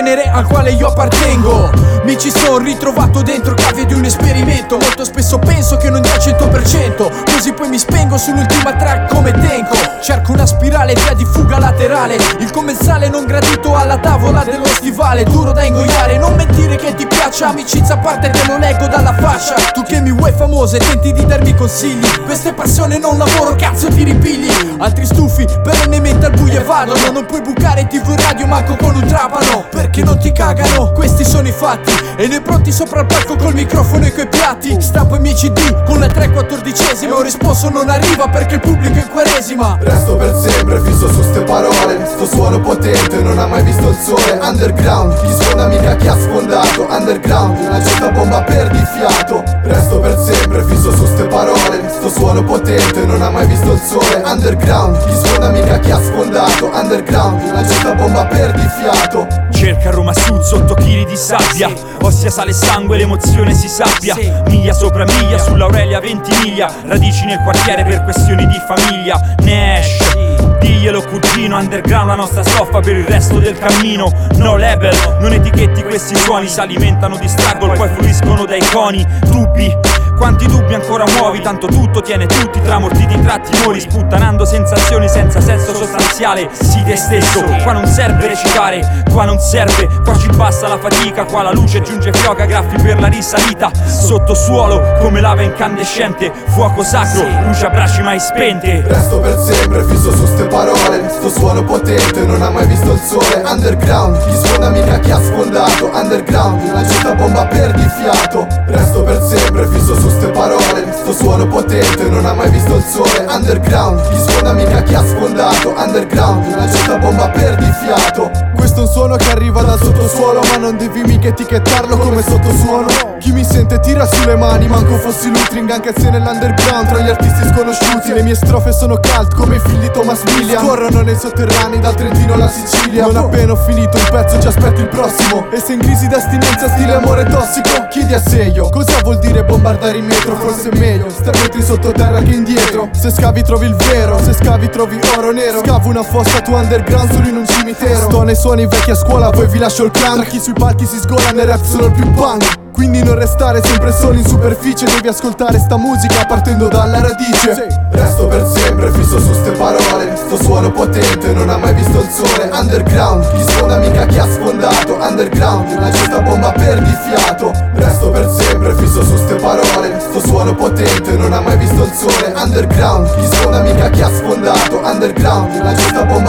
genere al quale io appartengo. Mi ci sono ritrovato dentro cavie di un esperimento. Molto spesso penso che non dia il 100%, così poi mi spengo sull'ultima track come Tenko. Cerco una spirale, via di fuga laterale, il commensale non gradito alla tavola dello stivale. Duro da ingoiare, non mentire che ti piaccia, amicizia a parte te lo leggo dalla fascia. Tu che mi vuoi famoso e tenti di darmi consigli, questa è passione, non lavoro, cazzo ti ripigli. Altri stufi perennemente al buio vadono, non puoi bucare TV e radio manco con un trapano, perché non ti cagano, questi sono i fatti. E noi pronti sopra il palco col microfono e coi piatti. Stampo i miei CD con la 3/14, un risposo non arriva perché il pubblico è in quaresima. Resto per sempre fisso su ste parole, sto suono potente non ha mai visto il sole. Underground, chi suona mica chi ha sfondato. Underground, una certa bomba perdi fiato. Resto per sempre fisso su ste parole, sto suono potente non ha mai visto il sole. Underground, chi suona mica chi ha sfondato. Underground, una certa bomba perdi fiato. Cerca Roma Sud sotto chili di sabbia, ossia sale sangue, l'emozione si sappia. Miglia sopra miglia, sull'Aurelia 20 miglia, radici nel quartiere per questioni di famiglia. Nash, diglielo cugino, underground la nostra stoffa per il resto del cammino. No label, non etichetti questi suoni, si alimentano di struggle, poi fluiscono dai coni. Dubbi, quanti dubbi ancora muovi, tanto tutto tiene tutti, tramortiti tra timori, sputtanando sensazioni senza senso sostanziale. Sii te stesso, qua non serve recitare, qua non serve, qua ci basta la fatica, qua la luce giunge fioca, graffi per la risalita. Sottosuolo come lava incandescente, fuoco sacro, luce a bracci mai spente. Resto per sempre fisso su ste parole, sto suono potente non ha mai visto il sole. Underground, chi suona mica chi ha sfondato. Underground, una certa bomba perdi fiato. Resto per sempre fisso su ste parole, sto suono potente non ha mai visto il sole. Underground, chi suona mica chi ha sfondato. Underground, una certa bomba perdi fiato. Questo è un suono che arriva dal sottosuolo, ma non devi mica etichettarlo come sottosuono. Chi mi sente tira sulle mani, manco fossi Lutring, anche se nell'underground tra gli artisti sconosciuti. Le mie strofe sono cult come i figli di Thomas Millian, corrono nei sotterranei dal Trentino alla Sicilia. Non appena ho finito un pezzo ci aspetto il prossimo, e se in crisi d'astinenza stile amore tossico chiedi a Seio cosa vuol dire bombardare in metro. Forse è meglio star metri sottoterra che indietro. Se scavi trovi il vero, se scavi trovi oro nero. Scavo una fossa tu underground solo in un cimitero. Sto nei suoni vecchi a scuola, poi vi lascio il clan. Tra chi sui palchi si sgola, nel rap sono il più punk. Quindi non restare sempre solo in superficie, devi ascoltare sta musica partendo dalla radice. Resto per sempre fisso su ste parole, sto suono potente non ha mai visto il sole. Underground, chi suona mica chi ha sfondato. Underground, una certa bomba perdi fiato. Resto per sempre fisso su ste parole, sto suono potente non ha mai visto il sole. Underground, chi suona mica chi ha sfondato. Underground, una certa bomba